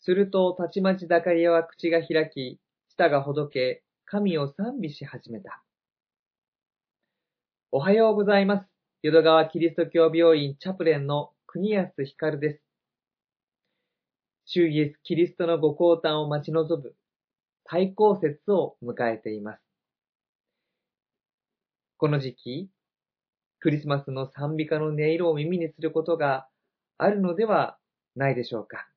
すると、たちまちザカリアは口が開き、舌がほどけ、神を賛美し始めた。おはようございます。淀川キリスト教病院チャプレンの国安光です。主イエスキリストのご降誕を待ち望む最高節を迎えています。この時期、クリスマスの賛美歌の音色を耳にすることがあるのではないでしょうか。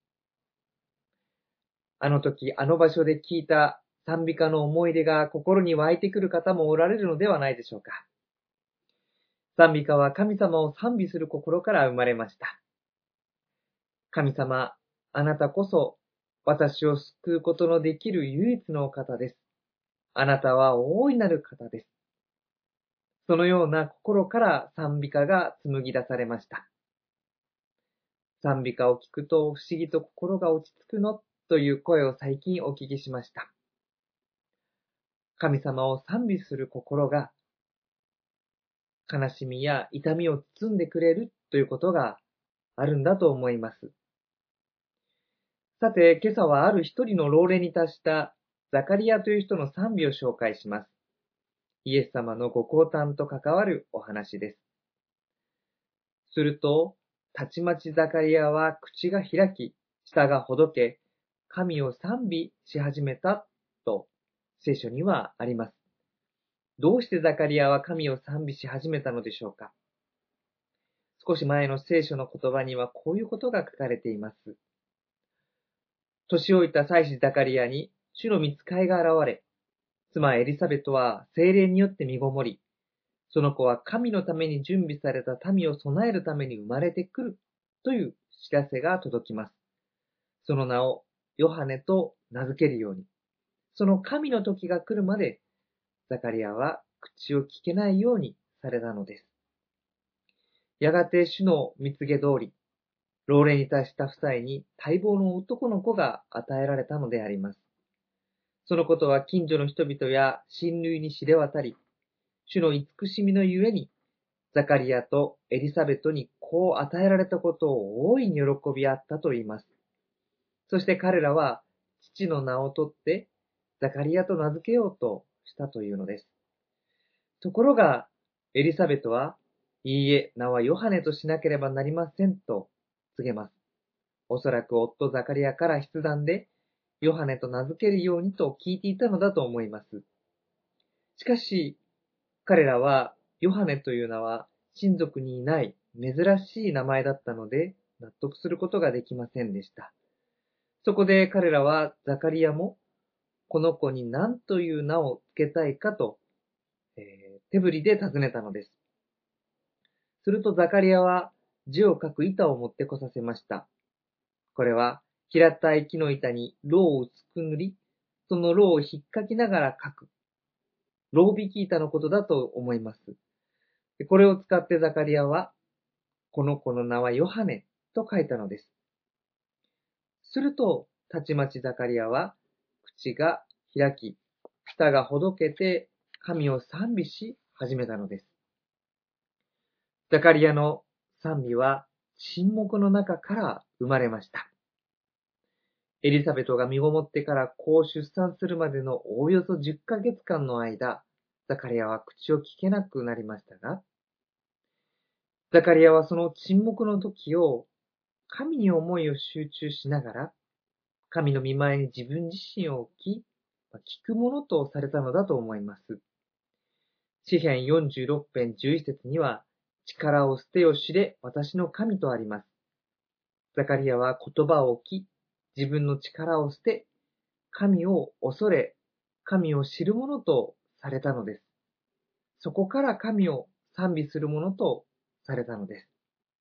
あの時、あの場所で聞いた賛美歌の思い出が心に湧いてくる方もおられるのではないでしょうか。賛美歌は神様を賛美する心から生まれました。神様、あなたこそ私を救うことのできる唯一のお方です。あなたは大いなる方です。そのような心から賛美歌が紡ぎ出されました。賛美歌を聞くと不思議と心が落ち着くのという声を最近お聞きしました。神様を賛美する心が悲しみや痛みを包んでくれるということがあるんだと思います。さて、今朝はある一人の老齢に達したザカリアという人の賛美を紹介します。イエス様のご降誕と関わるお話です。すると、たちまちザカリアは口が開き、舌がほどけ、神を賛美し始めたと聖書にはあります。どうしてザカリアは神を賛美し始めたのでしょうか。少し前の聖書の言葉にはこういうことが書かれています。年老いた祭司ザカリアに主の御使いが現れ、妻エリサベトは聖霊によって身ごもり、その子は神のために準備された民を備えるために生まれてくるという知らせが届きます。その名をヨハネと名付けるように、その神の時が来るまでザカリアは口を聞けないようにされたのです。やがて主の蜜げ通り、老齢に達した夫妻に待望の男の子が与えられたのであります。そのことは近所の人々や親類に知れ渡り、主の慈しみのゆえに、ザカリアとエリサベトに子を与えられたことを大いに喜び合ったと言います。そして彼らは父の名を取ってザカリアと名付けようとしたというのです。ところが、エリサベトは、いいえ、名はヨハネとしなければなりませんと告げます。おそらく夫ザカリアから筆談で、ヨハネと名付けるようにと聞いていたのだと思います。しかし、彼らは、ヨハネという名は親族にいない珍しい名前だったので、納得することができませんでした。そこで彼らはザカリアも、この子に何という名を付けたいかと、手振りで尋ねたのです。するとザカリアは字を書く板を持ってこさせました。これは平たい木の板にろうを薄く塗り、そのろうを引っかきながら書く。ろう引き板のことだと思います。これを使ってザカリアは、この子の名はヨハネと書いたのです。すると、たちまちザカリアは、口が開き、舌がほどけて、神を賛美し始めたのです。ザカリアの賛美は沈黙の中から生まれました。エリザベトが身ごもってから子を出産するまでのおおよそ10ヶ月間の間、ザカリアは口を聞けなくなりましたが、ザカリアはその沈黙の時を神に思いを集中しながら、神の御前に自分自身を置き、聞くものとされたのだと思います。詩編46編11節には、力を捨てよ知れ、私の神とあります。ザカリアは言葉を置き、自分の力を捨て、神を恐れ、神を知るものとされたのです。そこから神を賛美するものとされたのです。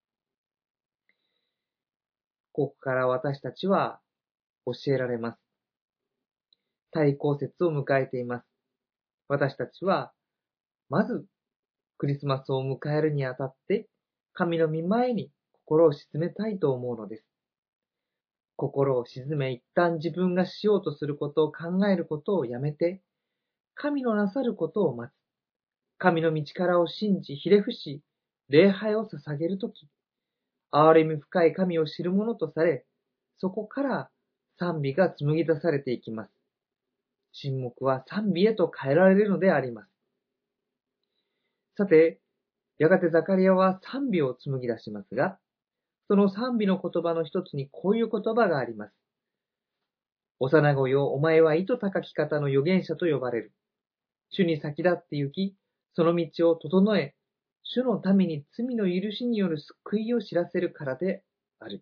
ここから私たちは教えられます。対抗節を迎えています。私たちは、まず、クリスマスを迎えるにあたって、神の御前に心を沈めたいと思うのです。心を沈め、一旦自分がしようとすることを考えることをやめて、神のなさることを待つ。神の道からを信じ、ひれ伏し、礼拝を捧げるとき、憐れみ深い神を知るものとされ、そこから賛美が紡ぎ出されていきます。沈黙は賛美へと変えられるのであります。さて、やがてザカリアは賛美を紡ぎ出しますが、その賛美の言葉の一つにこういう言葉があります。幼子よ、お前は意図高き方の預言者と呼ばれる。主に先立って行き、その道を整え、主の民に罪の許しによる救いを知らせるからである。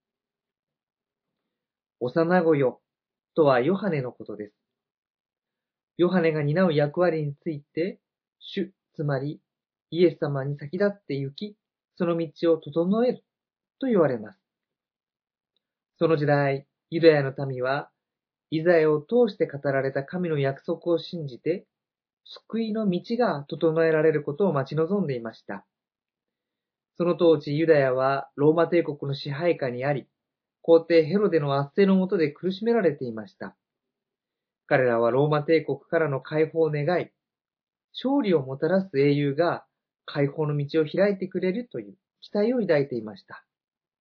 幼子よとはヨハネのことです。ヨハネが担う役割について、主、つまりイエス様に先立って行き、その道を整えると言われます。その時代、ユダヤの民は、イザヤを通して語られた神の約束を信じて、救いの道が整えられることを待ち望んでいました。その当時、ユダヤはローマ帝国の支配下にあり、皇帝ヘロデの圧政の下で苦しめられていました。彼らはローマ帝国からの解放を願い、勝利をもたらす英雄が解放の道を開いてくれるという期待を抱いていました。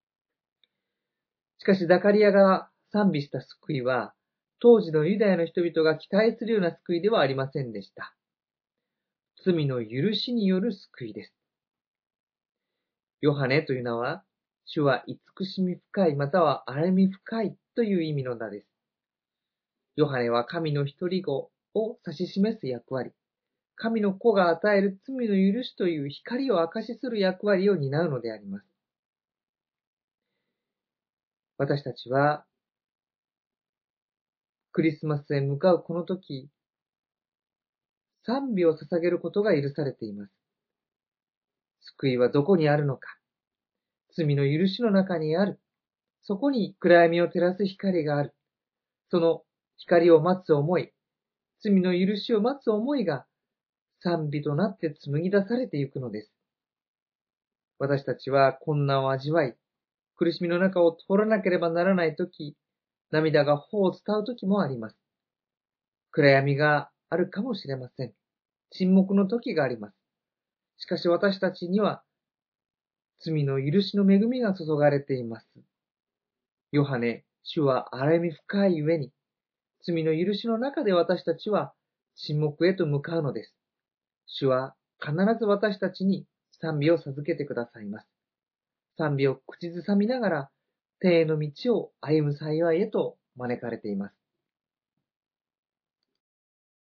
しかしザカリアが賛美した救いは、当時のユダヤの人々が期待するような救いではありませんでした。罪の許しによる救いです。ヨハネという名は、主は慈しみ深いまたは憐れみ深いという意味の名です。ヨハネは神の一人子を指し示す役割、神の子が与える罪の許しという光を証しする役割を担うのであります。私たちは、クリスマスへ向かうこの時、賛美を捧げることが許されています。救いはどこにあるのか。罪の許しの中にある。そこに暗闇を照らす光がある。その光を待つ思い、罪の許しを待つ思いが賛美となって紡ぎ出されていくのです。私たちは困難を味わい、苦しみの中を通らなければならないとき、涙が頬を伝うときもあります。暗闇があるかもしれません。沈黙の時があります。しかし私たちには罪の許しの恵みが注がれています。ヨハネ、主は憐れみ深い上に、罪の許しの中で私たちは沈黙へと向かうのです。主は必ず私たちに賛美を授けてくださいます。賛美を口ずさみながら、天への道を歩む幸いへと招かれています。